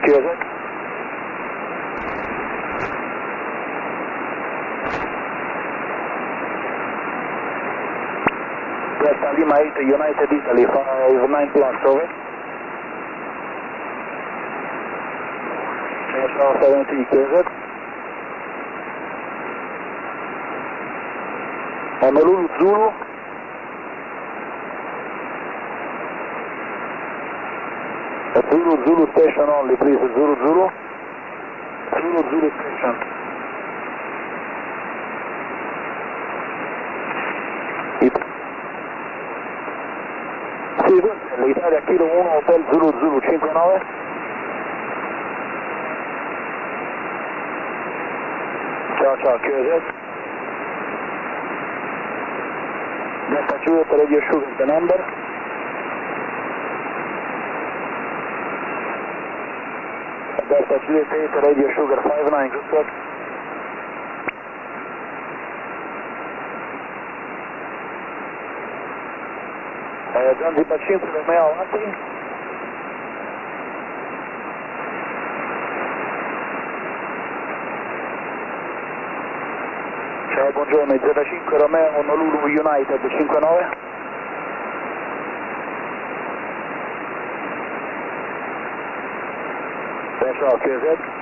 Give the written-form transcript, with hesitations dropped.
QZ. Delta Lima 8 United Italy 59 plus, over. National 70 QZ. Honolulu Zulu. Zulu station only, please. Zulu station. Sì, l'Italia Kilo 1 Hotel Zulu 59. Ciao, QZ. Delta Juliet Radio Sugar, the number. Delta Juliet 8 Radio Sugar 59, good luck. Zanzibar 5, Romeo avanti. Ciao, buongiorno, Z5 Romeo Honolulu United 59. Ciao, QZ.